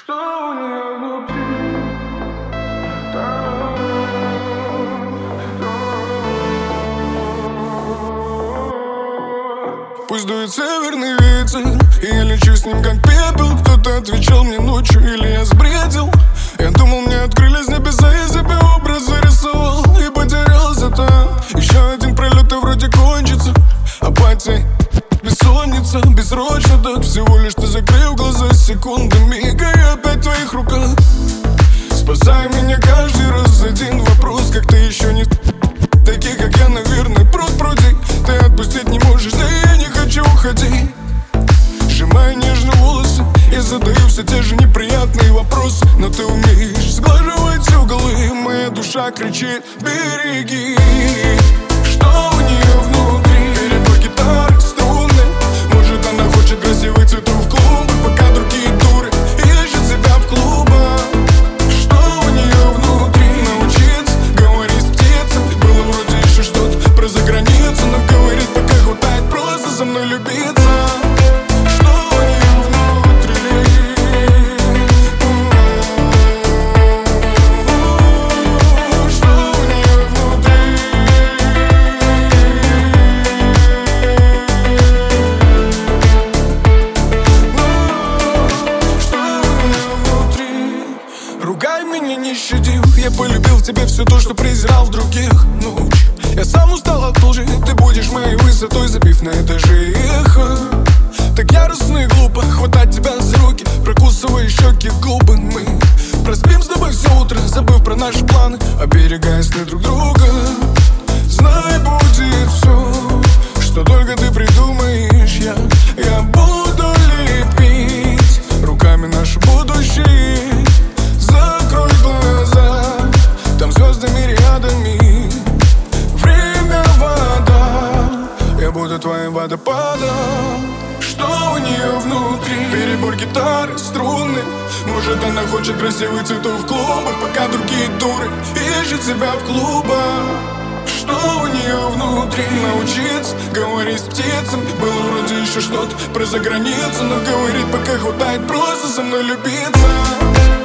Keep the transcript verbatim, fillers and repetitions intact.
Что у нее внутри? Пусть дует северный ветер, и я лечу с ним как пепел. Кто-то отвечал мне ночью, или я сбредил. Я думал, мне открылись небеса, я себе образ зарисовал и потерялся там. Еще один пролет и вроде кончится. Апатия, бессонница, бессрочно так. Всего лишь ты закрыл глаза секундами, и я опять в твоих руках. Спасай меня каждый раз, один вопрос: как ты еще не такие, как я, наверное, пруд пруди. Ты отпустить не можешь, да я не хочу уходить. Сжимай нежно волосы и задаю все те же неприятные вопросы. Но ты умеешь сглаживать углы, моя душа кричит: береги. Что у нее внутри? Перебор гитары, струны. Может, она хочет красивых цветов в клубах, пока другие дуры ищут себя в клубах. Что у нее внутри? Научиться говорить с птицами. Было вроде еще что-то про заграницу, но говорит, пока хватает просто со мной любиться. Ругай меня, не щади. Я полюбил в тебе все то, что презирал в других. Ночь, я сам устал от лжи. Ты будешь моей высотой, забив на этаже эхо. Так яростно и глупо хватать тебя за руки, прокусывая щеки, губы. Мы проспим с тобой все утро, забыв про наши планы, оберегая сны друг друга. Знай, будет все, что только ты придумаешь. Я, я буду лепить руками наше будущее. Закрой глаза, там звездами рядами. Время вода, я буду твоим водопадом. Что у нее внутри? Перебор гитары, струны. Может, она хочет красивых цветов в клубах, пока другие дуры ищут себя в клубах. Что у нее внутри? Научиться говорить с птицами. Было вроде еще что-то про заграницу, но говорит, пока хватает просто со мной любиться.